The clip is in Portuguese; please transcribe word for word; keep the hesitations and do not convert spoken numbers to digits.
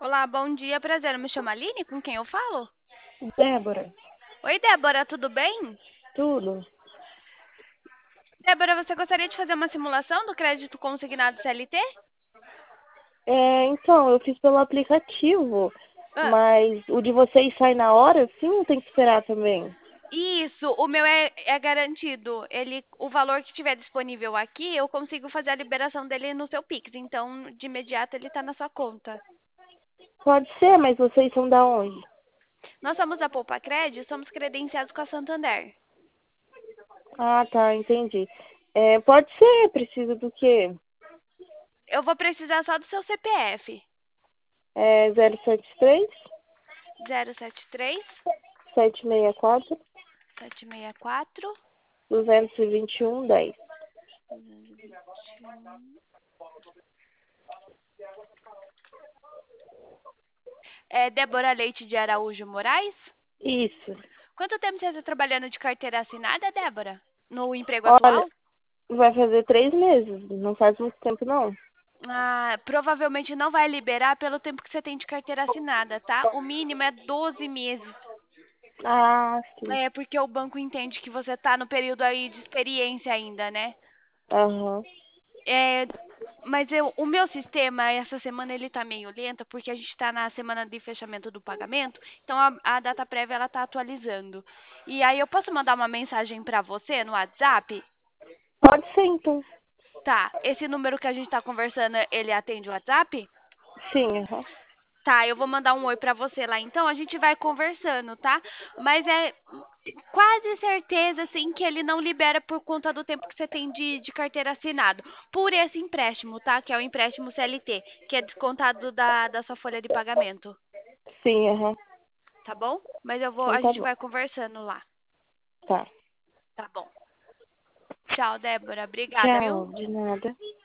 Olá, bom dia, prazer. Eu me chamo Aline, com quem eu falo? Débora, Oi, Débora, tudo bem? tudo. Débora, você gostaria de fazer uma simulação do crédito consignado C L T? É, então, eu fiz pelo aplicativo, Ah, mas o de vocês sai na hora, sim, ou tem que esperar também? isso, o meu é, é garantido. Ele, o valor que estiver disponível aqui, eu consigo fazer a liberação dele no seu Pix. Então, de imediato, ele está na sua conta. Pode ser, mas vocês são da onde? Nós somos a Poupa Cred, somos credenciados com a Santander. Ah, tá, entendi. É, pode ser, precisa do quê? Eu vou precisar só do seu C P F. É zero sete três, zero sete três, sete seis quatro, sete seis quatro, dois dois um, dez. É Débora Leite de Araújo Moraes? Isso. Quanto tempo você está trabalhando de carteira assinada, Débora? No emprego Olha, atual? vai fazer três meses, não faz muito tempo não. Ah, provavelmente não vai liberar pelo tempo que você tem de carteira assinada, tá? O mínimo é doze meses. Ah, sim. É porque o banco entende que você está no período aí de experiência ainda, né? Aham. É, mas eu, o meu sistema, essa semana, ele tá meio lento, porque a gente está na semana de fechamento do pagamento, então a, a data prévia, ela tá atualizando. E aí eu posso mandar uma mensagem para você no WhatsApp? Pode ser, então. Tá, esse número que a gente tá conversando, ele atende o WhatsApp? Sim, aham. Tá, eu vou mandar um oi pra você lá então, a gente vai conversando, tá? Mas é quase certeza, assim, que ele não libera por conta do tempo que você tem de, de carteira assinado. Por esse empréstimo, tá? Que é o empréstimo C L T, que é descontado da, da sua folha de pagamento, Sim, aham. tá bom? Mas eu vou, Então a tá gente bom. vai conversando lá, Tá. tá bom? Tchau, Débora. Obrigada, viu? Tchau, de nada.